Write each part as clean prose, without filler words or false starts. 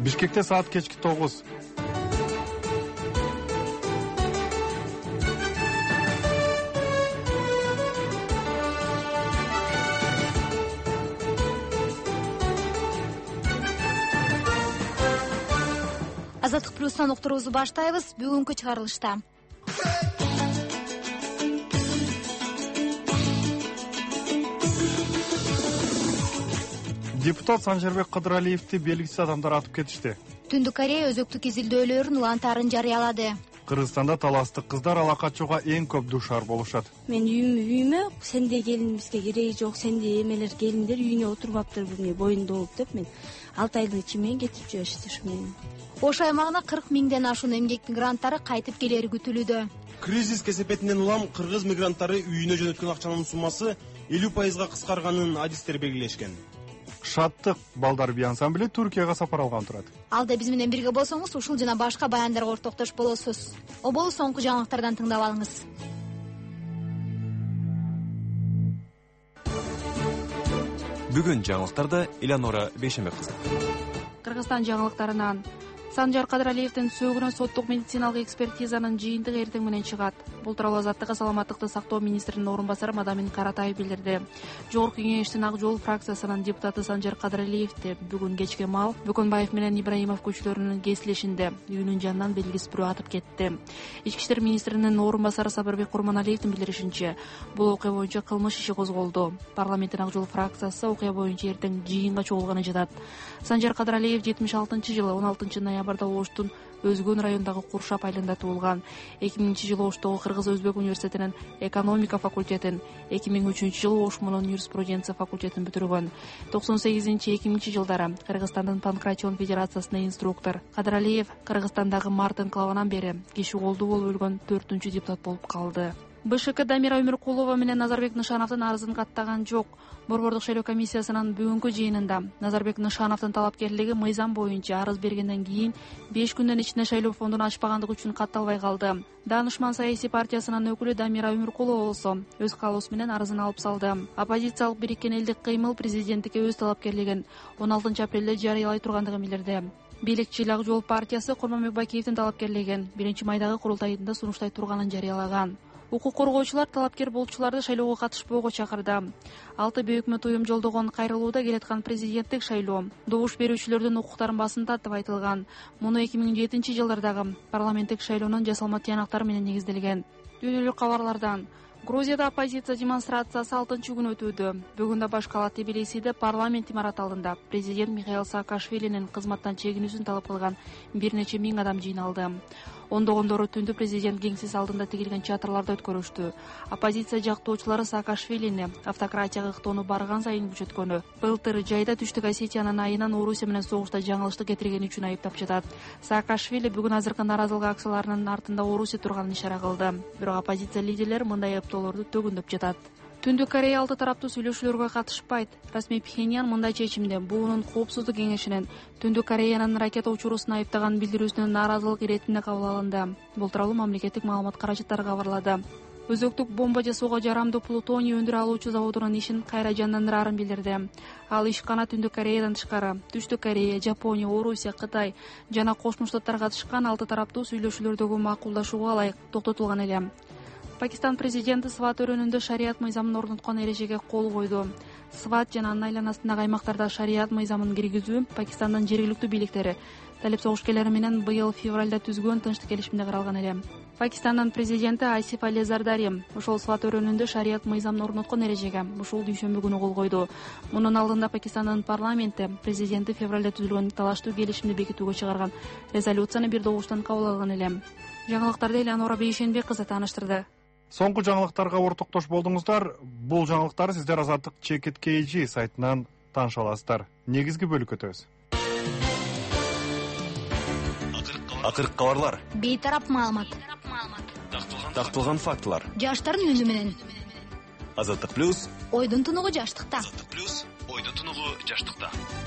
Бишкекте саат кечки 9. Азаттык плюстан уктуруубузду баштайбыз. Бүгүнкү чыгарылышта депутат Санжарбек Кадыралиевди белгисиз адамдар атып кетишти. Түндүк Корея өзөктүк изилдөөлөрүн улантаарын жарыялады. Кыргызстанда таластык кыздар ала качууга эң көп дуушар болушат. Мен үйүмө сенде келинибизге кереги жок, сенде эмелер келиндер үйүнө отурбаптыр бир боюнда болуп деп мен 6 айдын ичимен кетип жүрүштү ушу менен. Ош аймагына 40 миңден ашуун эмгек мигранттары кайтып келери күтүлүүдө. Кризис кесепетинен улам кыргыз мигранттары үйүнө жөнөткөн акчанын суммасы 50% кыскарганын адистер белгилешкен. Шаттык балдар би ансамблі Түркияга сапар алган турат. Алда биз менен бирге болсоңуз, ушул жана башка баяндарга ортоктош болосуз. Обол соңку жаңылыктардан тыңдап алыңыз. Бүгүн жаңылыктарда Элеонора Бейшембек кызы. Кыргызстан жаңылыктарынан Санжар Кадыралиевдин сөөгүнө соттук медициналык экспертизанын жыйынтыгы эртең менен чыгат. Бул тууралуу Азаттыкка саламаттыкты сактоо министринин орун басары Мадамин Каратаев билдирди. Жогорку кеңештин Ак жол фракциясынын депутаты Санжар Кадыралиевди бүгүн кечке маал Бөкөнбаев менен Ибраимов көчөлөрүнүн кесилишинде үйүнүн жанынан белгисиз бирөө атып кетти. Ички иштер министринин орун басары Сапарбек Курманалиевдин билдиришинче, бул окуя боюнча кылмыш иши козголду. Парламенттин Ак жол фракциясы окуя боюнча эртең жыйынга чогулганы жатат. Санжар Кадыралиев 76-жылы 16 ноябрда Оштун Өзгөн райондагы Куршап айылында туулган. 2000-жылы Оштогу Кыргыз-Өзбек университетинин экономика факультетин, 2003-жылы Ош мунун юриспруденция факультетин бүтүргөн. 98-2000-жылдары Кыргызстандын Панкратион федерациясына инструктор. Кадыралиев Кыргызстандагы март инкылабынан бери киши колдуу болуп өлгөн 4-үнчү депутат болуп калды. БШК Дамира Өмүркулова менен Назарбек Нышановдун арызын каттаган жок. Борбордук шайлоо комиссиясынын бүгүнкү жыйынында Назарбек Нышановдун талапкерлиги мыйзам боюнча арыз бергенден кийин 5 күндөн ичинде шайлоо фондун ачпагандыгы үчүн катталбай калды. Данышман саясий партиясынын өкүлү Дамира Өмүркулова болсо өз каалоосу менен арызын алып салды. Оппозициялык Бириккен элдик кыймыл президенттикке өз талапкерлигин 16 апрелде жарыялай тургандыгын билдирди. Бийликчил Ак жол партиясы Курманбек Бакиевдин талапкерлигин 1-майдагы курултайында сунуштай турганын жарыялаган. Укук коргоочулар талапкер болчуларды шайлоого катышпоого чакырды. 6 өкмөт уюм жолдогон кайрылууда келаткан президенттик шайлоо добуш берүүчүлөрдүн укуктарын басынтат деп айтылган. Муну 2007-жылдардагы парламенттик шайлоонун жасалма тыянактары менен негизделген. Дүйнөлүк кабарлардан Грузияда оппозиция демонстрациясы 6-күн өтүүдө. Бүгүн да баш кала Тбилисиде парламент имараты алдында президент Михаил Саакашвилинин кызматтан чегинүүсүн талап кылган бир нече миң адам жыйналды. Ондогондору түндү президент кеңсеси алдында тигилген чатырларда өткөрүштү. Оппозиция жактоочулары Саакашвилини автократияга ыктоону барган сайын күчөткөнү, былтыр жайда Түштүк Осетиянын айынан Орусия менен согушта жаңылыштык кетиргени үчүн айыптап жатат. Саакашвили бүгүн азыркы нааразылык акцияларынын артында Орусия турганын ишара кылды. Бирок оппозиция лидерлери мындай айыптоолорду төгүндөп жатат. Түндүк Корея алты тараптуу сүйлөшүүлөргө катышпайт. Расмий Пхеньян мындай чечимде буунун коопсуздук кеңешинин Түндүк Кореянын ракета учуруусуна айыптаган билдирүүсүнүн нааразылык иретине кабыл алынды. Бул тууралуу мамлекеттик маалымат каражаттары кабарлады. Өзөктүк бомба жасоого жарамдуу плутоний өндүрө алуучу заводунун ишин кайра жандандырарын билдирди. Ал ишкана Түндүк Кореядан тышкары Түштүк Корея, Жапония, Орусия, Кытай жана Кошмо Штаттар катышкан алты тараптуу сүйлөшүүлөрдөгү макулдашууга ылайык токтотулган эле. Пакистан президенти Сват өрөөнүндө шарият мыйзамын орноткон эрежеге кол койду. Сват жана анын айланасындагы аймактарда шарият мыйзамын киргизүү Пакистандын жергиликтүү бийликтери талеп согушкерлери менен быйыл февралда түзгөн тынчтык келишимде каралган эле. Пакистандын президенти Асиф Али Зардари ошол Сват өрөөнүндө шарият мыйзамын орноткон эрежеге ушул дүйшөмбү күнү кол койду. Мунун алдында Пакистандын парламенти президенти февралда түзүлгөн талаштуу келишимди бекитүүгө чыгарган резолюцияны бир добуштан кабыл алган эле. Жаңылыктарды Элеонора Бейшембек кызы тааныштырды. Соңку жаңылыктарга ортоктош болдуңуздар. Бул жаңылыктарды сиздер Азаттык ЧКТК сайтынан тааныша аласыздар. Негизги бөлүккө өтөбүз. Акыркы кабарлар. Бейтарап маалымат. Тактылган фактылар. Жаштардын үнү менен. Азаттык плюс. Ойдун тунугу жаштыкта. Азаттык плюс. Ойдун тунугу жаштыкта.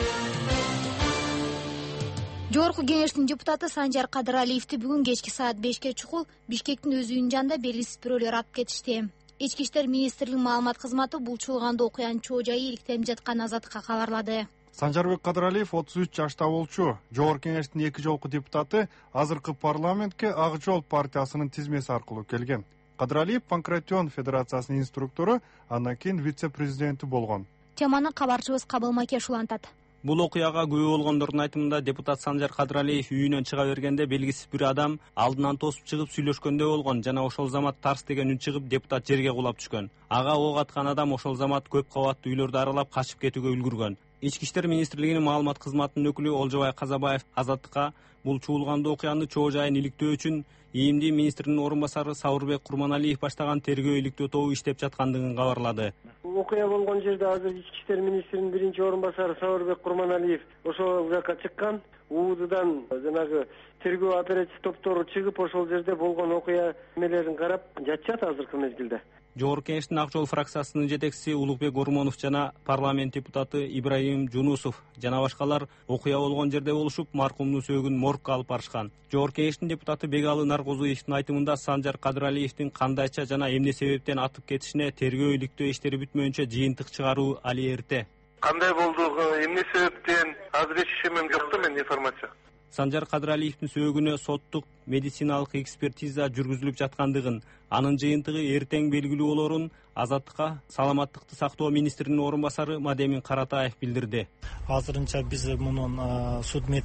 Жогорку кеңештин депутаты Санжар Кадыралиевди бүгүн кечки саат 5-ке чукул Бишкектин өз үйүнүн жанында белгисиз бирөөлөр атып кетишти. Ички иштер министрлигинин маалымат кызматы бул чуулганда окуянын чоо жайы иликтенип жатканын Азаттыкка кабарлады. Санжарбек Кадыралиев 33 жашта болчу. Жогорку Кеңештин 2 жолку депутаты азыркы парламентке Ак жол партиясынын тизмеси аркылуу келген. Кадыралиев Панкратион Федерациясынын инструктору, андан кийин вице-президенти болгон. Теманы кабарчыбыз Кабыл Макеш улантат. Бул окуяга күбө болгондордун айтымында депутат Санжар Кадыралиев үйүнөн чыга бергенде белгисиз бир адам алдынан тосуп чыгып сүйлөшкөндөй болгон жана ошол замат тарс деген үн чыгып депутат жерге кулап түшкөн. Ага ок аткан адам ошол замат көп кабаттуу үйлөрдү аралап качып кетүүгө үлгүргөн. Ички иштер министрлигинин маалымат кызматынын өкүлү Олжобай Казабаев Азаттыкка бул чуулгандуу окуяны чоо жайын иликтөө үчүн ИИМДИ министринин орун басары Сауырбек Курманалиев баштаган тергөө иликтөө тобу иштеп жаткандыгын кабарлады. Окуя болгон жерде азыр ички иштер министринин биринчи орун басары Сауырбек Курманалиев ошол жака чыккан. УУДдан жанагы тергөө оператив топтору чыгып ошол жерде болгон окуя эмелерин карап жатышат азыркы мезгилде. Жогорку Кеңештин Ак жол фракциясынын жетекчиси Улукбек Ормонов жана парламент депутаты Ибраим Жунусов жана башкалар окуя болгон жерде болушуп, маркумдун сөөгүн моргко алып барышкан. Жогорку Кеңештин депутаты Бегалы Наркозуевдин айтымында Санжар Кадыралиевдин кандайча жана эмне себептен атып кетишине тергөө иликтөө иштери бүтмөйүнчө жыйынтык чыгаруу али эрте. Кандай болду, эмне себептен азыр эчишемем жок да мен информация. Санжар Кадыралиевдин сөөгүнө соттук медициналык экспертиза жүргүзүлүп жаткандыгын, анын жыйынтыгы эртең белгилүү болорун Азаттыкка саламаттыкты сактоо министринин орун басары Мадемин Каратаев билдирди. Азырынча биз мунун судмед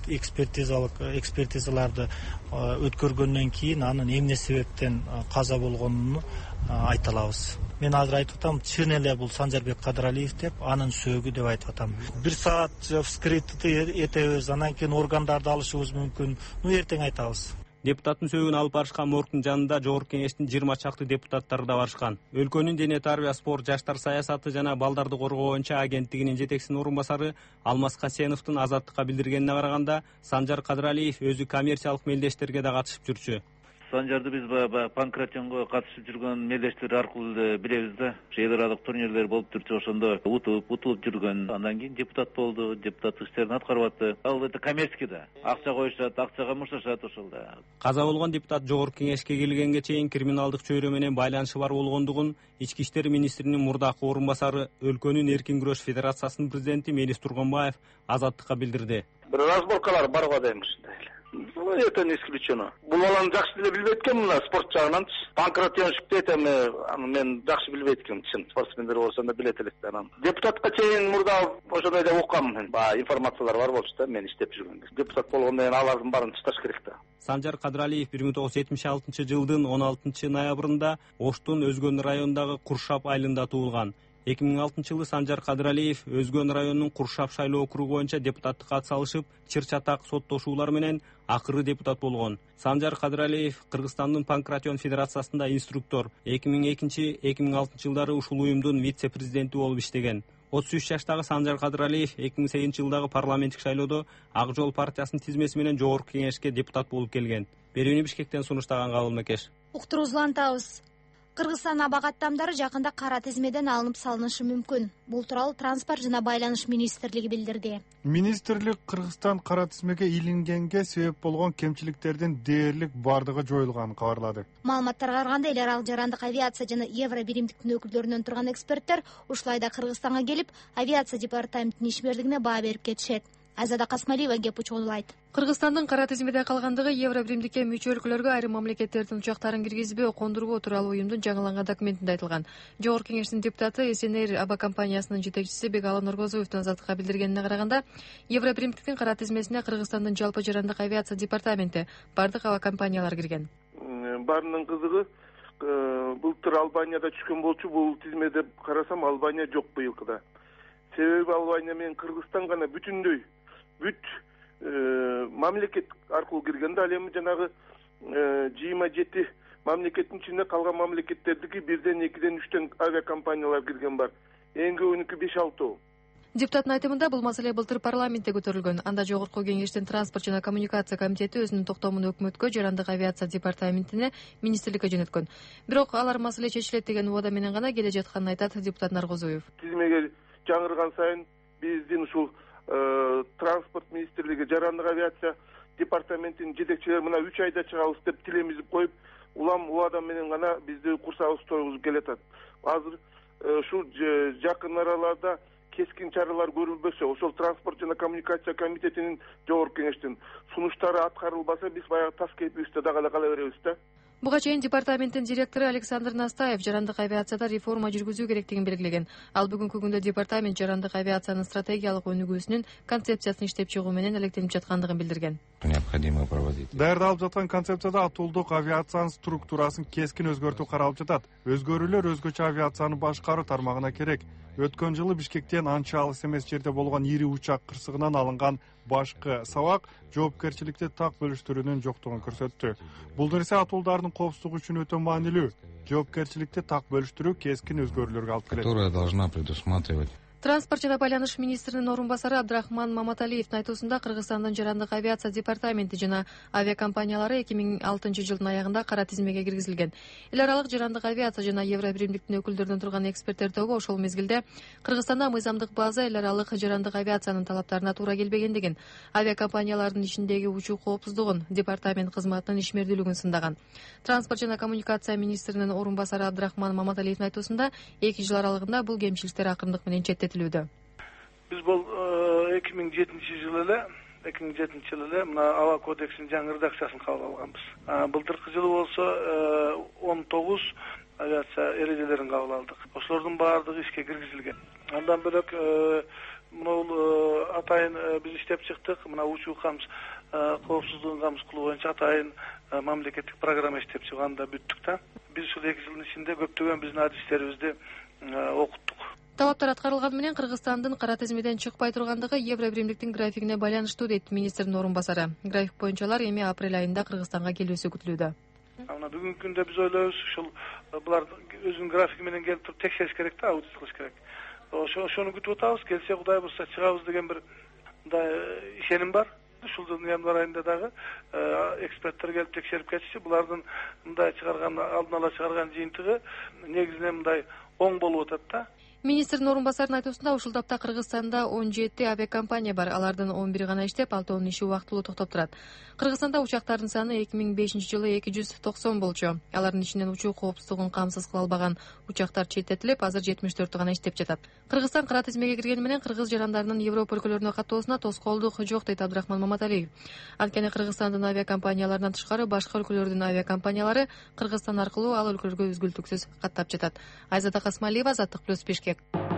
экспертизаларды өткөргөндөн кийин анын эмне себептен каза болгонун айта алабыз. Мен азыр айтып атам, чын эле бул Санжарбек Кадыралиев деп, анын сөөгү деп айтып атам. 1 саат вскрытый этебиз, анан кийин органдарды алышыбыз мүмкүн. Эртең айтабыз. Депутаттын сөөгүн алып барышкан моргдун жанында Жогорку Кеңештин 20 чакты депутаттары да барышкан. Өлкөнүн дене тарбия, спорт, жаштар саясаты жана балдарды коргоо боюнча агенттигинин жетекчисинин орун басары Алмаз Касеновдун Азаттыкка билдиргенине караганда, Санжар Кадыралиев өзү коммерциялык мелдештерге да катышып жүрчү. Санжарды биз Панкратионго катышып жүргөн мелдештер аркылуу билебиз да. Эл аралык турнирлер болуп турчу, ошондо утулуп жүргөн. Андан кийин депутат болду, депутаттык иштерин аткарып атты. Ал это коммерческий да. Акча коюшат, акчага мушташат ошолда. Каза болгон депутат Жогорку Кеңешке келгенге чейин криминалдык чөйрө менен байланышы бар болгондугун Ички иштер министринин мурдакы орун басары, өлкөнүн эркин күрөш федерациясынын президенти Мелис Тургонбаев Азаттыкка билдирди. Бир разборкалар бар го дейм ушундай. Это не исключено. Бул баланы жакшы деле билбейт экен, мына спорт жагынан. Панкратионшук дейт, мен жакшы билбейт экен, чын спортсмендер болсо да билет элек анан. Депутатка чейин мурда ошондой деп окугам мен. Информациялар бар болчу да, мен иштеп жүргөндө. Депутат болгондон кийин алардын баарын тышташ керек да. Санжар Кадыралиев 1976 жылдын 16 ноябрында Оштун Өзгөн районундагы Куршап айылында туулган. 2006 жылы Санжар Кадыралиев Өзгөн районунун Куршап шайлоо округу боюнча депутаттыкка атсалышып, чыр-чатак соттошуулар менен акыры депутат болгон. Санжар Кадыралиев Кыргызстандын Панкратион Федерациясында инструктор, 2002-2006 жылдары ушул уюмдун вице-президенти болуп иштеген. 33 жаштагы Санжар Кадыралиев 2008 жылдагы парламенттик шайлоодо Ак жол партиясынын тизмеси менен Жогорку Кеңешке депутат болуп келген. Берүүнү Бишкектен сунуштаган Кабыл Макеш. Уктуруусулантабыз. Кыргызстан абак аттамдары жакында кара тизмеден алынып салынышы мүмкүн. Бул тууралуу Транспорт жана Байланыш министрлиги билдирди. Министрлик Кыргызстан кара тизмеге илингенге себеп болгон кемчиликтердин дээрлик бардыгы жоюлганын кабарлады. Маалыматтарга караганда, эл аралык жарандык авиация жана Евро биримдиктин өкүлдөрүнөн турган эксперттер ушулай да Кыргызстанга келип, авиация департаментинин ишмердигине баа берип кетишет. Азада Касмалиева кеп учулайт. Кыргызстандын кара тизмеде калгандыгы Евро биримдикке мүчө өлкөлөргө айрым мамлекеттердин учактарын киргизбөө, кондурбоо тууралуу уюмдун жаңыланган документинде айтылган. Жогорку Кеңештин депутаты СНР авиакомпаниясынын жетекчиси Бегалы Норгозуевдун Азаттыкка билдиргенине караганда, Евро биримдиктин кара тизмесине Кыргызстандын жалпы жарандык авиация департаменти, бардык авиакомпаниялар кирген. Баарынын кызыгы былтыр Албанияда түшкөн болчу, бул тизмеде карасам Албания жок быйылкыда. Себеби Албания менен Кыргызстан гана бүтүндөй мамлекет аркылуу кирген да, ал эми жанагы 27 мамлекеттин ичинде калган мамлекеттердики 1ден 2ден 3ден авиакомпаниялар кирген бар. Эң көбүнүкү 5-6. Депутаттын айтымында бул маселе былтыр парламентте көтөрүлгөн. Анда Жогорку Кеңештин Транспорт жана Коммуникация комитети өзүнүн токтомун өкмөткө, жарандык авиация департаментине, министрликке жөнөткөн. Бирок алар маселе чечилет деген убада менен гана келе жатканын айтат депутат Наргозуев. Тизмеге жаңырган сайын биздин ушул Транспорт министрлиги, жарандык авиация департаментинин жетекчилери мына 3 айда чыгабыз деп тилемизип коюп, улам убада менен гана бизди курсабыз тойгузуп келатат. Азыр ушул жакын араларда кескин чаралар көрүлбөсө, ошол транспорт жана коммуникация комитетинин жогорку кеңештин сунуштары аткарылбаса, биз баягы тас кейпибизде дагы эле кала беребиз да. Буга чейин департаменттин директору Александр Настаев жарандык авиацияда реформа жүргүзүү керектигин белгилеген. Ал бүгүнкү күндө департамент жарандык авиациянын стратегиялык өнүгүүсүнүн концепциясын иштеп чыгуу менен алектенип жаткандыгын билдирген. Необходимо проводить. Даярдалып жаткан концепцияда атуулдук авиациянын структурасын кескин өзгөртүү каралып жатат. Өзгөрүүлөр өзгөчө авиацияны башкаруу тармагына керек. Өткөн жылы Бишкектен анча алыс эмес жерде болгон ири учак кырсыгынан алынган башкы сабак жоопкерчиликти так бөлүштүрүүнүн жоктугун көрсөттү. Бул нерсе атуулдардын коопсуздугу үчүн өтө маанилүү. Жоопкерчиликти так бөлүштүрүү кескин өзгөрүүлөргө алып келет. Которая должна предусматривать. Транспорт жана байланыш министринин орун басары Абдрахман Маматалиевдин айтуусунда Кыргызстандын жарандык авиация департаменти жана авиакомпаниялары 2006 жылдын аягында кара тизмеге киргизилген. Эл аралык жарандык авиация жана Евробиримдиктин өкүлдөрүнөн турган эксперттер тобу ошол мезгилде Кыргызстанда мыйзамдык база эл аралык жарандык авиациянын талаптарына туура келбегендигин, авиакомпаниялардын ичиндеги учуу коопсуздугун, департамент кызматынын ишмердүүлүгүн сындаган. Транспорт жана коммуникация министринин орун басары Абдрахман Маматалиевдин айтуусунда 2 жыл аралыгында бул кемчиликтер акырындык менен Биз бул 2007 жылы эле мына аба кодексинин жаңы редакциясын кабыл алганбыз. Былтыркы жылы болсо 19 авиация эрежелерин кабыл алдык. Ошолордун баардыгы ишке киргизилген. Андан бөлөк мына атайын биз иштеп чыктык. Мына учуу камсыз коопсуздугун камсыз кылуу боюнча атайын мамлекеттик программа иштеп чыгганда бүттүк да. Биз ушул 2 жылдын ичинде көптөгөн биздин адистерибизди окуттук. Талаптар аткарылганы менен Кыргызстандын кара тизмеден чыкпай тургандыгы Евробиримдиктин графигине байланыштуу дейт министрдин орун басары. График боюнча алар эми апрель айында Кыргызстанга келүүсү күтүлүүдө. Мына бүгүнкү күндө биз ойлойбуз, ушул булар өзүнүн графиги менен келип туруп текшериш керек да, аудит кылыш керек. Ошону күтүп атабыз, келсе Кудай буюрса чыгабыз деген бир мындай ишеним бар. Ушул жылдын январь айында дагы эксперттер келип текшерип кетишти. Булардын мындай чыгарган, алдын ала чыгарган жыйынтыгы негизинен мындай оң болуп атат да. Министрдин орун басарынын айтуусунда ушул тапта Кыргызстанда 17 авиакомпания бар, алардын 11 гана иштеп, 6-ын иши убактылуу токтоп турат. Кыргызстанда учактардын саны 2005 жылы 290 болчу. Алардын ичинен учуу коопсуздугун камсыз кыла албаган учактар четтетилип, азыр 74 гана иштеп жатат. Кыргызстан кара тизмеге киргени менен кыргыз жарандарынын Европа өлкөлөрүнө каттоосуна тоскоолдук жок дейт Абдрахман Маматалиев. Анткени Кыргызстандын авиакомпанияларынан тышкары башка өлкөлөрдүн авиакомпаниялары Кыргызстан аркылуу ал өлкөлөргө үзгүлтүксүз каттап жатат. Айзада Касмалиева, Азаттык плюс, Бишкек.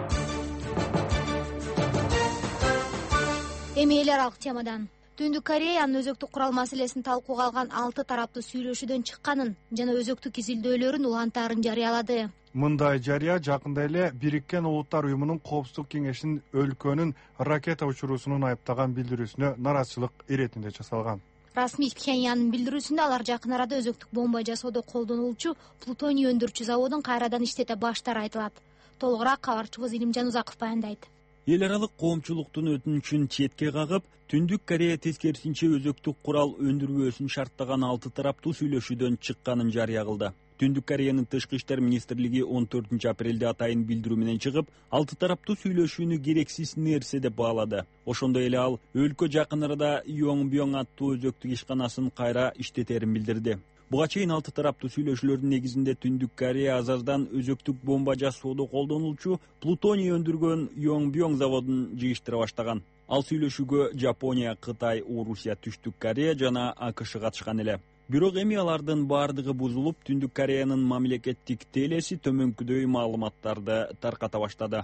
Эми эл аралык темадан. Түндүк Кореянын өзөктүк курал маселесин талкууга алган 6 тараптуу сүйлөшүүдөн чыкканын жана өзөктүк изилдөөлөрүн улантаарын жарыялады. Мындай жарыя жакында эле Бириккен Улуттар уюмунун коопсуздук кеңешинин өлкөнүн ракета учуруусунун айыптаган билдирүүсүнө наразычылык иретинде жасалган. Расмий Пхеньяндын билдирүүсүндө алар жакын арада өзөктүк бомба жасоодо колдонулчу плутоний өндүрүүчү заводун кайрадан иштете баштары айтылат. Толугураак кабарчыбыз Илимжан Узаков баяндайт. Эл аралык коомчулуктун өтүнүчүн четке кагып, Түндүк Корея тескерисинче өзөктүк курал өндүрбөөсүн шарттаган 6 тараптуу сүйлөшүүдөн чыкканын жарыя кылды. Түндүк Кореянын тышкы иштер министрлиги 14 апрелде атайын билдирүү менен чыгып, 6 тараптуу сүйлөшүүнү керексиз нерсе деп баалады. Ошондой эле ал өлкө жакын арада Йонгбёң аттуу өзөктүк ишканасын кайра иштетерин билдирди. Буга чейин 6 тараптуу сүйлөшүүлөрдүн негизинде Түндүк Корея азардан өзөктүк бомба жасоодо колдонулчу плутоний өндүргөн Йонгбёң заводун жыйыштыра баштаган. Ал сүйлөшүүгө Жапония, Кытай, Орусия, Түштүк Корея жана АКШ катышкан эле. Бирок эми алардын баардыгы бузулуп, Түндүк Кореянын мамлекеттик телеси төмөнкүдөй маалыматтарды тарката баштады.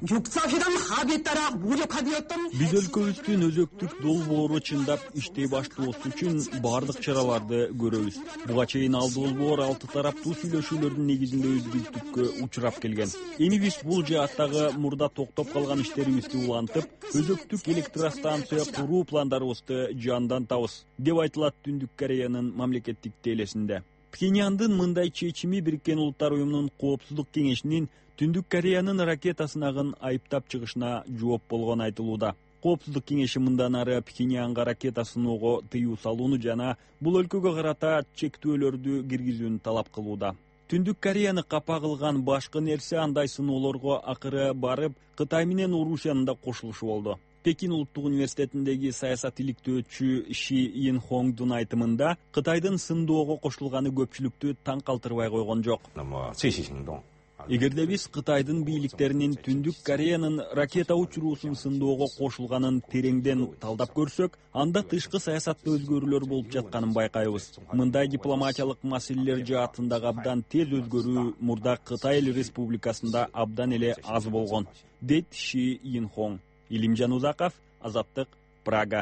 Биз өлкөбүздүн өзөктүк долбоору чындап иштей баштоосу үчүн баардык чараларды көрөбүз. Буга чейин ал долбоор 6 тараптуу сүйлөшүүлөрдүн негизинде үзгүлтүккө учурап келген. Эми биз бул жааттагы мурда токтоп калган иштерибизди улантып, өзөктүк электростанция куруу пландарыбызды жандантабыз, деп айтылат Түндүк Кореянын мамлекеттик телесинде. Пхеньяндын мындай чечими Бириккен Улуттар уюмунун коопсуздук кеңешинин Түндүк Кореянын ракета сынагын айыптап чыгышына жооп болгону айтылууда. Коопсуздук кеңеши мындан ары Пхеньянга ракета сыноого тыюу салууну жана бул өлкөгө карата чектөөлөрдү киргизүүнү талап кылууда. Түндүк Кореяны капа кылган башкы нерсе андай сыноолорго акыры барып Кытай менен Орусиянын да кошулушу болду. Пекин улуттук университетиндеги саясат иликтөөчү Ши Инхоңдун айтымында Кытайдын сындоого кошулганы көпчүлүктү таң калтырбай койгон жок. Эгерде биз Кытайдын бийликтеринин Түндүк Кореянын ракета учуруусун сындоого кошулганын тереңден талдап көрсөк, анда тышкы саясатта өзгөрүүлөр болуп жатканын байкайбыз. Мындай дипломатиялык маселелер жаатындагы абдан тез өзгөрүү мурда Кытай Республикасында абдан эле аз болгон, дейт Ши Йинхон. Илимжан Узаков, Азаттык, Прага.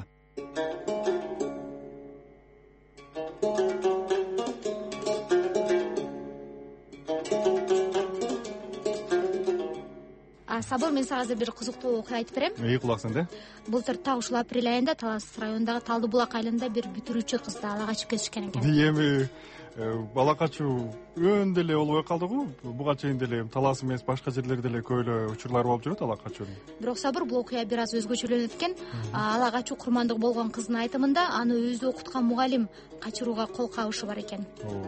Сабыр, мен сага азыр бир кызыктуу окуя айтып берем. Кулаксың да. Былтыр так ушул апрель айында Талас районундагы Талды булак айылында бир бүтүрүүчү кызды ала качып кетишкен экен. Эми бала качуу өндө эле болбой калды го. Буга чейин деле Талас эмес, башка жерлерде эле көп эле учурлар болуп жүрөт ала качуунун. Бирок Сабыр, бул окуя бир аз өзгөчөлөнөт экен. Ала качуу курмандыгы болгон кыздын айтымында аны өзү окуткан мугалим качырууга кол кабышы бар экен.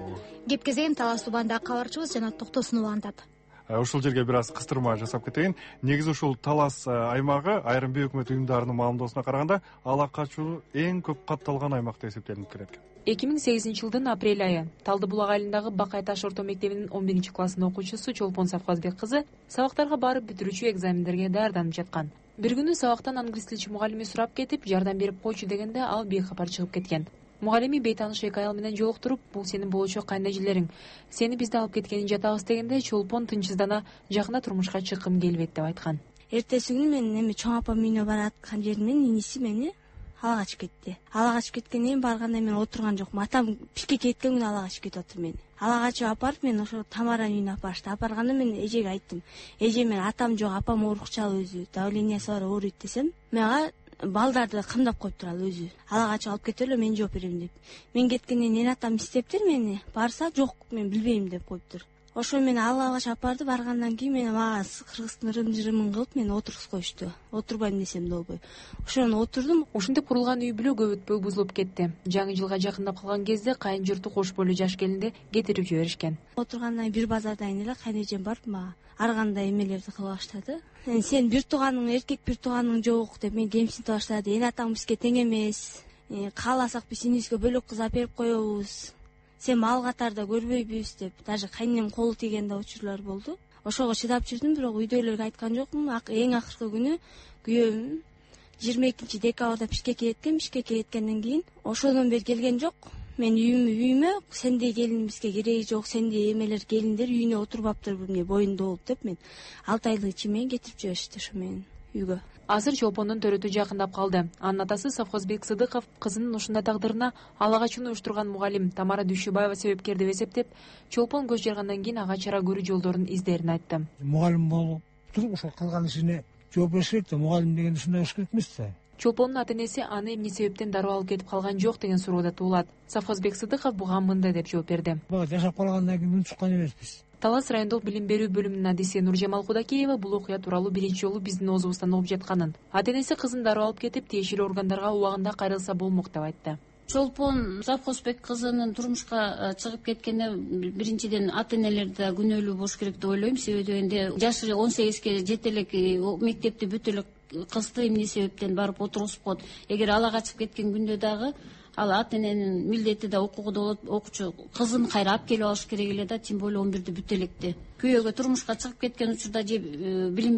Кеп кезегин Талас тубандагы кабарчыбыз Жанат Токтосунов андап. Ушул жерге бир аз кыстырма жасап кетейин. Негизи ушул Талас аймагы айрым бейөкмөт уюмдарынын маалымдоосуна караганда ала качуу эң көп катталган аймак деп эсептелип келет. 2008-жылдын апрель айы Талды булак айылындагы Бакай таш орто мектебинин 11-классынын окуучусу Чолпон Савказбек кызы сабактарга барып бүтүрүүчү экзамендерге даярданып жаткан. Бир күнү сабактан англис тилчи мугалими сурап кетип, жардам берип койчу дегенде ал бейкапар чыгып кеткен. Мугалими бейтааныш эки аял менен жолуктуруп, бул сенин болочок кайнежелериң, сени бизде алып кеткенин жатабыз дегенде Чолпон тынчсыздана жакында турмушка чыккым келбейт деп айткан. Эртеси күнү мен эми чоң апам үйүнө бараткан жеримден иниси мени ала качып кетти. Ала качып кеткенден кийин барганда мен отурган жокмун. Атам Бишкекке кеткен күнү ала качып кетип атыр мени. Ала качып апарып мен ошо Тамаранын үйүнө апарышты. Апарганда мен эжеге айттым. Эже, мен атам жок, апам оорукчал өзү, давлениясы бар, ооруйт десем, мага балдарды кымдап коюптур ал өзү. Ала качып алып кетели, мен жооп берем деп. Мен кеткенден кийин атам издептир мени. Барса жок, мен билбейм деп коюптур. Ошо мени ала качып апарды. Баргандан кийин мени мага кыргыздын ырым-жырымын кылып мени отургузуп коюшту. Отурбайм десем да болбой. Ошону отурдум. Ушинтип курулган үй бүлө көп өтпөй бузулуп кетти. Жаңы жылга жакындап калган кезде кайын журту кош бойлуу жаш келинди кетирип жиберишкен. Отургандан кийин бир базардан кийин эле кайнэжем барып мага ар кандай эмелерди кыла баштады. Сен бир тууганың, эркек бир тууганың жок деп мени кемсинтип баштады. Эне атаң бизге тең эмес. Кааласак биз инибизге бөлөк кыз алып берип коебуз. Сен мал катарда көрбөйбүз деп, даже кайнем колу тийген да учурлар болду. Ошого чыдап жүрдүм, бирок үйдөгүлөргө айткан жокмун. Эң акыркы күнү күйөөм 22-декабрда Бишкекке кеткен. Бишкекке кеткенден кийин ошодон бери келген жок. Мен үйүмө сендей келин бизге кереги жок, сендей эмелер келиндер үйүнө отурбаптыр эмне боюнда болуп деп мен 6 айлык ичимен кетирип жиберишти ошо менин үйгө. Азыр Чолпондун төрөтү жакындап калды. Анын атасы Совхозбек Сыдыков кызынын ушундай тагдырына ала качууну уюштурган мугалим Тамара Дүйшөбаева себепкер деп эсептеп, Чолпон көз жаргандан кийин ага чара көрүү жолдорун издерин айтты. Мугалим болуп туруп ошол кылган ишине жооп бериш керек да, мугалим деген ушундай болуш керек эмес да. Чолпондун ата-энеси аны эмне себептен дароо алып кетип калган жок деген суроо туулат. Совхозбек Сыдыков буга мындай деп жооп берди. Жашап калгандан кийин унчуккан эмеспиз. Талас райондук билим берүү бөлүмүнүн адиси Нуржамал Кудакеева бул окуя тууралуу биринчи жолу биздин оозубуздан угуп жатканын, ата-энеси кызын дароо алып кетип, тиешелүү органдарга убагында кайрылса болмок деп айтты. Чолпон Совхозбек кызынын турмушка чыгып кеткенде биринчиден ата-энелер да күнөөлүү болуш керек деп ойлойм. Себеби дегенде жашы 18-ге жете элек мектепти бүтө элек кызды эмне себептен барып отургузуп коет. Эгер ала качып кеткен күндө дагы ал ата-эненин милдети да укугу да болот, окуучу кызын кайра алып келип алыш керек эле да, тем более 11-дө бүтө электе. Күйөөгө турмушка чыгып кеткен учурда же билим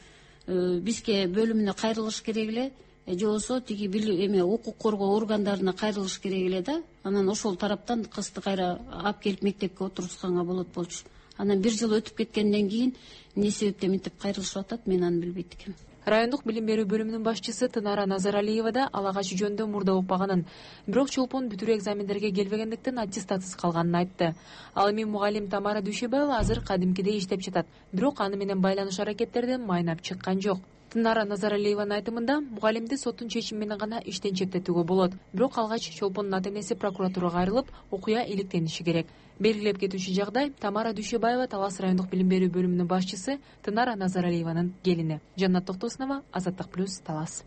берүү бизге бөлүмүнө кайрылыш керек эле, же болбосо тиги эме укук коргоо органдарына кайрылыш керек эле да. Анан ошол тараптан кызды кайра алып келип мектепке отургузганга болот болчу. Анан 1 жыл өтүп кеткенден кийин эмне себептен мынтип кайрылышып атат, мен аны билбейт экенмин. Райондук билим берүү бөлүмүнүн башчысы Тынара Назаралиева да ала качуу жөнүндө мурда укпаганын, бирок Чолпон бүтүрүү экзамендерге келбегендиктен аттестатсыз калганын айтты. Ал эми мугалим Тамара Дүйшөбаева азыр кадимкидей иштеп жатат, бирок аны менен байланыш аракеттерден майнап чыккан жок. Тынара Назаралиеванын айтымында мугалимди соттун чечими менен гана иштен чектетүүгө болот, бирок алгач Чолпондун ата-энеси прокуратурага кайрылып, окуя иликтениши керек. Белгилеп кетүүчү жагдай Тамара Дүйшөбаева Талас райондук билим берүү бөлүмүнүн башчысы Тынара Назаралиеванын келини. Жанат Токтосунова, Азаттык плюс, Талас.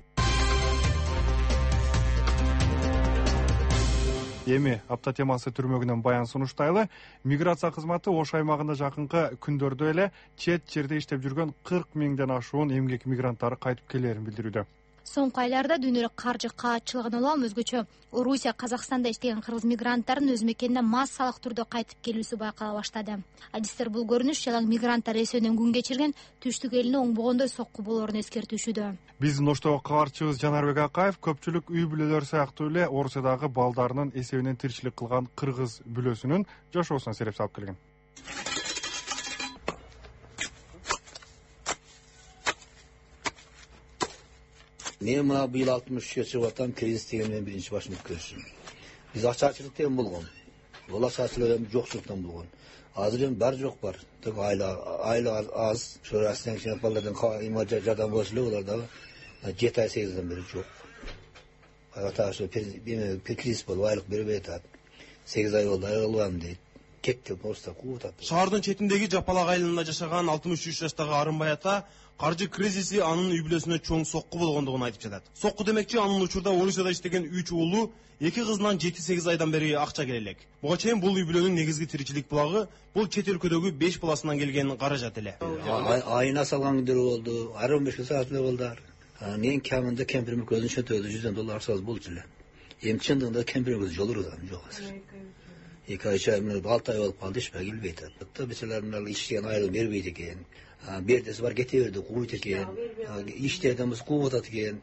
Эми апта темасы түрмөгүнөн баян сунуштайлы. Миграция кызматы Ош аймагында жакынкы күндөрдө эле чет жерде иштеп жүргөн 40 миңден ашуун эмгек мигранттары кайтып келерин билдирүүдө. Соңку айларда дүйнөлүк каржы каатчылыгына улам өзгөчө Орусия, Казакстанда иштеген кыргыз мигранттардын өз мекенине массалык түрдө кайтып келүүсү байкала баштады. Адистер бул көрүнүш жалаң мигранттар эсебинен күн кечирген түштүк элине оңбогондой сокку болоорун эскертүүшүдө. Биздин оштогу кабарчыбыз Жанарбек Акаев көпчүлүк үй бүлөлөр сыяктуу эле Орусиядагы балдарынын эсебинен тиричилик кылган кыргыз бүлөсүнүн жашоосуна сереп салып келген. Мен мына быйыл 63 чыгып атам, кризис деген менен биринчи башым өткөрүшүм. Биз акчачылыктан болгон. Бул акчачылык жокчулуктан болгон. Азыр эми бар жок бар. Тек айла аз. Ошо астан кичине балдардан имажа жардам болуш эле, олар дагы 7 ай 8 айдан бери жок. Ата ошо кризис болуп айлык бербей атат. 8 ай болду айрылгам дейт. Кетти просто кууп атат. Шаардын четиндеги Жапалак айылында жашаган 63 жаштагы Арынбай ата каржы кризиси анын үй бүлөсүнө чоң сокку болгондугун айтып жатат. Сокку демекчи, анын учурда Орусияда иштеген 3 уулу 2 кызынан 7-8 айдан бери акча келелек. Буга чейин бул үй бүлөнүн негизги тиричилик булагы бул чет өлкөдөгү 5 баласынан келген каражат эле. Айына салган күндөр болду, 15 саат эле болду. Мен камында кемпирим көзүн чөтөдү, $100 акчабыз болчу эле. Эми чындыгында кемпирим көзү жолур жок азыр. 2 ай чейин 6 ай болуп калды, эч келбейт. Атта бечелердин иштеген айлык бербейт экен. Бердеси бар кете берди, кууйт экен. Иштерден биз кууп атат экен.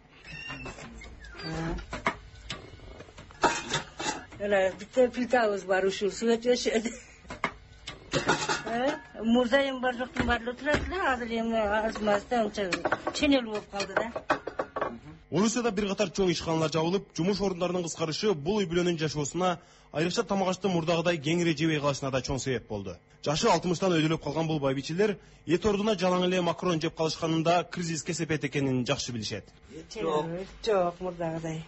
Ana bitta plitamiz bor, shu svet yashadi. Muzayim bor, yo'qmi bor, turadilar. Hozir endi azmasdan uncha chenel bo'lib qoldi-da. Орусияда бир катар чоң ишканалар жабылып, жумуш орундарынын кыскарышы бул үй бүлөнүн жашоосуна, айрыкча тамак-ашты мурдагыдай кеңири жебей калышына да чоң себеп болду. Жашы 60тан өйдөлөп калган бул байбичилер эт ордуна жалаң эле макарон жеп калышканында кризиске себеп экенин жакшы билишет. Жок, мурдагыдай.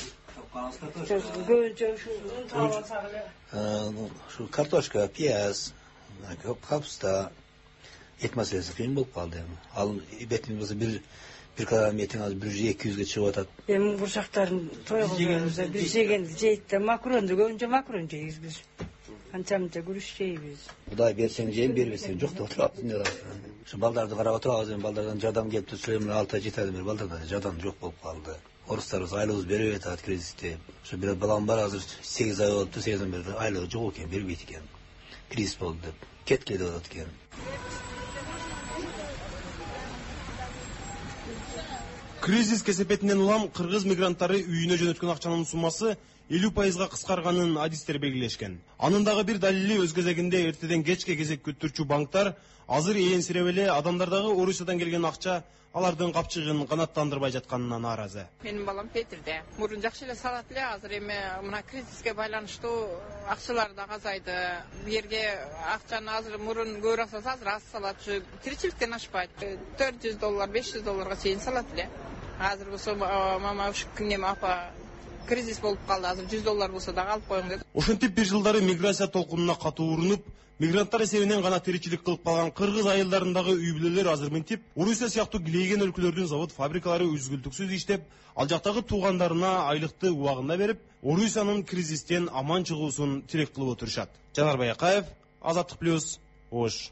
Şu kartoşka, piyaz, kapsta, et meselesi kıyım bulup kaldı. Alın, betimiz bir kadar metin az 100-200'e çıkıp atat. Benim kurşaklarım toyğuzlarımızda biz yegeniz jeytte makarondu, önce makaron jeyiz biz. Kançamca kuruş jeyiz. Buday bersen jeyin, bermesen yok da oturabız ne var. Şu baldardı qarab oturabız, baldardan jadam gelip tutsuluyum, 6 ay 7 aydan beri baldardan jadam yok bulup kaldı. Oruslarımız aylığız berip etat kriziste. Şu biraz balam var hazır 8 ay oldu, 8 aydan beri aylığı yok eken, berip eken. Kriz oldu, ketkede odat eken. Кризис кесепетинен улам кыргыз мигранттары үйүнө жөнөткөн акчанын суммасы 50%га кыскарганын адистер белгилешкен. Анын дагы бир далили өз кезегинде эртеден кечке кезек күттүрчү банктар азыр ээнсирип эле адамдардагы Орусиядан келген акча алардын капчыгын канааттандырбай жатканына нааразы. Менин балам Петрде. Мурун жакшы эле салат эле, азыр эми мына кризиске байланыштуу акчалар да азайды. Бу жерге акчаны азыр мурун көбүрөөк салса, азыр аз салат. Тиричиликтен ашпайт. $400, $500 чейин салат эле. Азыр болсо мама ушу күнөм апа кризис болуп калды, азыр $100 болсо да алып коюң деп. Ошентип бир жылдары миграция толкунуна катуу урунуп, мигранттар эсебинен гана тиричилик кылып калган кыргыз айылдарындагы үй бүлөлөр азыр мынтип Орусия сыяктуу килейген өлкөлөрдүн завод фабрикалары үзгүлтүксүз иштеп, ал жактагы туугандарына айлыкты убагында берип, Орусиянын кризистен аман чыгуусун тилек кылып отурушат. Жанарбай Акаев, Азаттык плюс, Ош.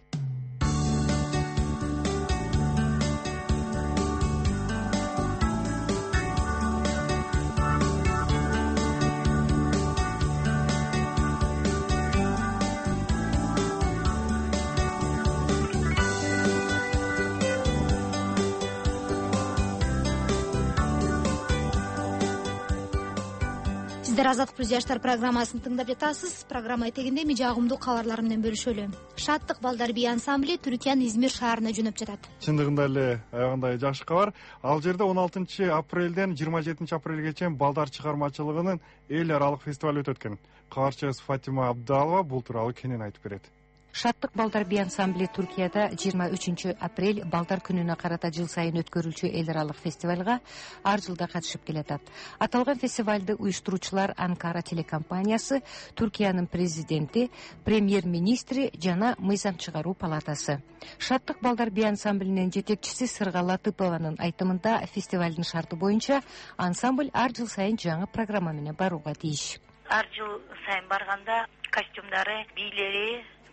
Сиздер Азаттык плюс жаштар программасын тыңдап жатасыз. Программа этегинде эми жагымдуу кабарлар менен бөлүшөлү. Шаттык балдар би ансамбли Түркиянын Измир шаарына жөнөп жатат. Чындыгында эле аягында жакшы кабар. Ал жерде 16 апрелден 27 апрелге чейин балдар чыгармачылыгынын эл аралык фестивалы өтөт экен. Кабарчыбыз Фатима Абдалова бул тууралуу кенен айтып берет. Шаттык балдар би ансамбли Түркияда 23 апрель балдар күнүнө карата жыл сайын өткөрүлчү эл аралык фестивалга ар жылда катышып келатат. Аталган фестивалды уюштуруучулар Анкара телекомпаниясы, Түркиянын президенти, премьер-министри жана мыйзам чыгаруу палатасы. Шаттык балдар би ансамблинин жетекчиси Сырга Латыпованын айтымында фестивалдын шарты боюнча ансамбль ар жыл сайын жаңы программа менен барууга тийиш. Ар жыл сайын барганда костюмдары, бийлери,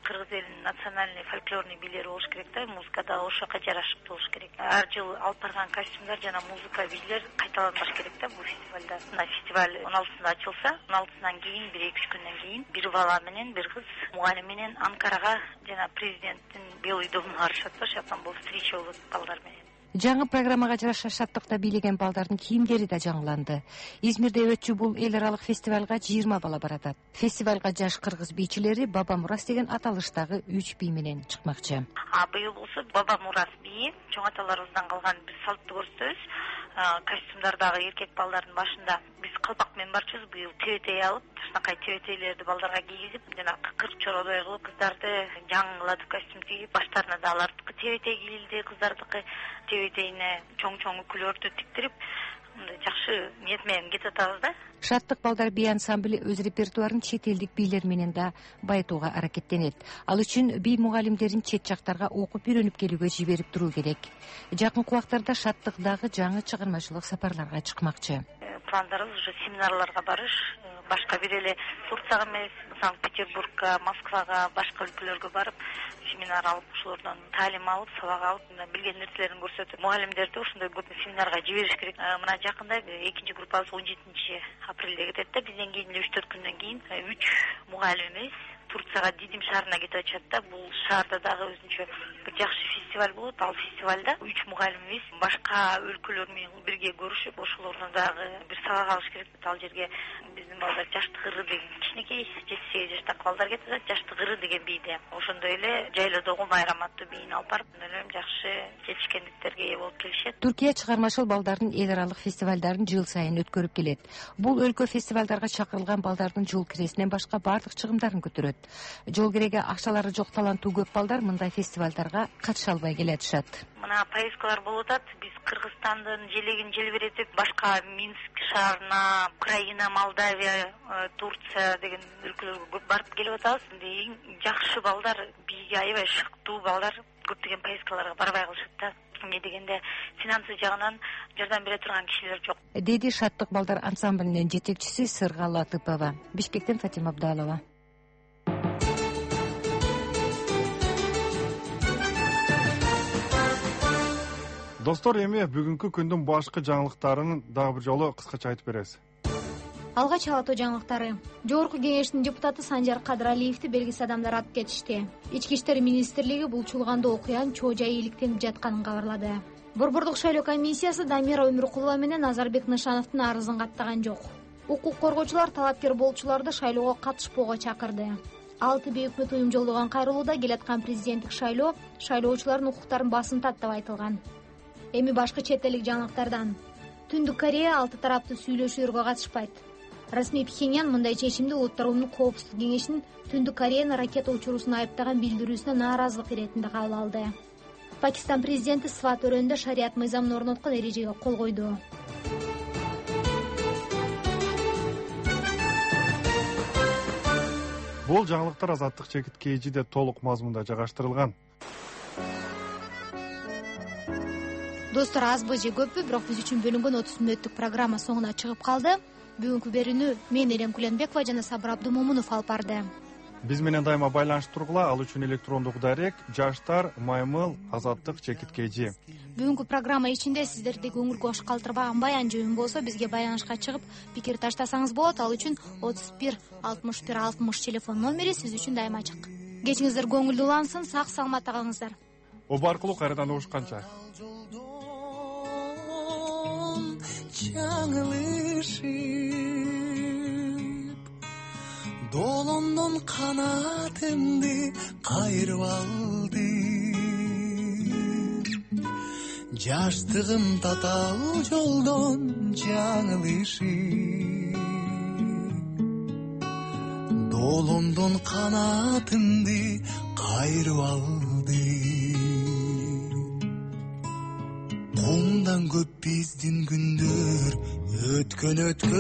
кыргыз элинин национальный фольклорный бийлери болуш керек да, музыка да ошол жака жарашыктуу болуш керек. Ар жыл алып барган костюмдар жана музыка бийлер кайталанбаш керек да бул фестивалда. Мына фестиваль 16-сында ачылса, 16-сынан кийин 1-2 күндөн кийин бир бала менен бир кыз мугалим менен Анкарага жана президенттин Белый домуна барышат да, ошол жактан бул встреча болот балдар менен. Жаңы программага жараша шаттыкта бийлеген балдардын кийимдери да жаңыланды. Измирде өтчү бул эл аралык фестивалга 20 бала баратат. Фестивалга жаш кыргыз бийчилери Баба Мурас деген аталыштагы 3 бий менен чыкмакчы. Быйыл болсо Баба Мурас бийи чоң аталарыбыздан калган бир салтты көрсөтөбүз. Костюмдардагы эркек балдардын башында биз калпак менен барчубуз. Быйыл тебетей алып, ушунакай тебетейлерди балдарга кийгизип, жана кыр чородой кылып кыздарды жаңыладып костюм тигип, баштарына да алардыкы тебетей кийилди, кыздардыкы тебетейине чоң-чоң үкүлөрдү тиктирип, мындай жакшы ниет менен кетип атабыз да. Шаттык балдар бий ансамбли өз репертуарын чет элдик бийлер менен да байытууга аракеттенет. Ал үчүн бий мугалимдерин чет жактарга окуп үйрөнүп келүүгө жиберип туруу керек. Жакынкы убактарда Шаттыкдагы жаңы чыгармачылык сапарларга чыкмакчы. Пландарыбыз уже семинарларга барыш, башка бир эле Турцияга эмес, Санкт-Петербургга, Москвага, башка өлкөлөргө барып, семинар алып, ошолордон таалим алып, сабак алып, билген нерселерин көрсөтүп, мугалимдерди ошондой көп семинарга жибериш керек. Мына жакында экинчи группабыз 17-апрелде кетет да, бизден кийин 3-4 күндөн кийин 3 мугалимибиз Турцияга Дидим шаарына кетип атышат да. Бул шаарда дагы өзүнчө бир жакшы фестиваль болот. Ал фестивалда 3 мугалимибиз башка өлкөлөр менен бирге көрүшүп, ошолордон дагы бир сабак алыш керек. Ал жерге биздин балдар Жаштык ыры деген кичинекей 7-8 жаштагы балдар кетип атат. Жаштык ыры деген бийди. Ошондой эле жайлоодогу майрам аттуу бийин алып барып, элем жакшы жетишкендиктерге ээ болуп келишет. Туркия чыгармачыл балдардын эл аралык фестивалдарын жыл сайын өткөрүп келет. Бул өлкө фестивалдарга чакырылган балдардын жол киресинен башка бардык чыгымдарын көтөрөт. Жол киреге акчалары жок таланттуу көп балдар мындай фестивалдарга катыша албай келатышат. Мына поездкалар болуп атат. Биз Кыргызстандын желегин желбиретип, башка Минск шаарына, Украина, Молдавия, Турция деген өлкөлөргө көп барып келип атабыз. Эң жакшы балдар, бийге аябай шыктуу балдар көптөгөн поездкаларга барбай калышат да. Эмне дегенде финансы жагынан жардам бере турган кишилер жок. Деди Шаттык балдар ансамблинин жетекчиси Сыргал Латыпова. Бишкектен Фатима Абдалова. Достор, эми бүгүнкү күндүн башкы жаңылыктарын дагы бир жолу кыскача айтып беребиз. Алгач алатуу жаңылыктары. Жогорку кеңештин депутаты Санжар Кадралиевди белгисиз адамдар атып кетишти. Ички иштер министрлиги бул чуулгандуу окуянын чоо жайы иликтенип жатканын кабарлады. Борбордук шайлоо комиссиясы Дамира Өмүркулова менен Назарбек Нышановдун арызын каттаган жок. Укук коргоочулар талапкер болчуларды шайлоого катышпоого чакырды. 6 бей өкмөт уюм жолдогон кайрылууда келаткан президенттик шайлоо шайлоочулардын укуктарын басынтат деп айтылган. Эми башкы чет элдик жаңылыктардан. Түндүк Корея 6 тараптуу сүйлөшүүлөргө катышпайт. Расмий Пхеньян мындай чечимди Улуттар уюмунун коопсуздук кеңешинин Түндүк Кореяны ракета учуруусуна айыптаган билдирүүсүнө нааразылык иретинде кабыл алды. Пакистан президенти Сват өрөөнүндө шарият мыйзамын орноткон эрежеге кол койду. Бул жаңылыктар Азаттык чекит KG'де толук мазмунда жайгаштырылган. Достор, азбы же көппү, бирок биз үчүн бөлүнгөн 30 мүнөттүк программа соңуна чыгып калды. Бүгүнкү берүүнү мен Элем Куленбекова жана Сабыр Абдумомунов алып барды. Биз менен дайыма байланышта тургула, ал үчүн электрондук дарек jaштар@azattik.kg. Бүгүнкү программа ичинде сиздерди көңүл кош калтырбаган баян жөн болсо, бизге байланышка чыгып, пикир таштасаңыз болот. Ал үчүн 31 61 60 телефон номери сиз үчүн дайыма ачык. Кечиңиздер көңүлдүү улансын, сак саламатта калыңыздар. Оба аркылуу кайрадан угушканча. Жаңылышып долондон канатымды кайрып алдым, жаштыгым татаал жолдон жаңылышып долондон канатымды кайрып алдым. Кумдан көп биздин күндөр өткөн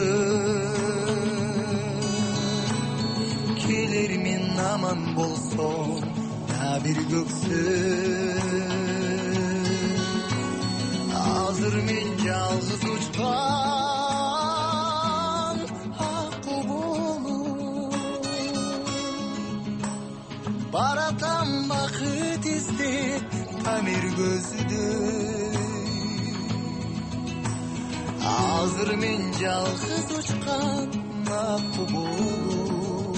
келер мен аман болсо да бир көксөм. Азыр мен жалгыз учкан ак болуп баратам бакыт издеп Памир көзүдөй. Азыр мен жалгыз учкан ак болуп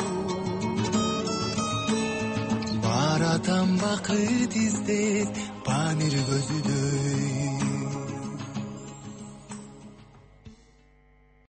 баратам бакыт издеп Памир көзүдөй.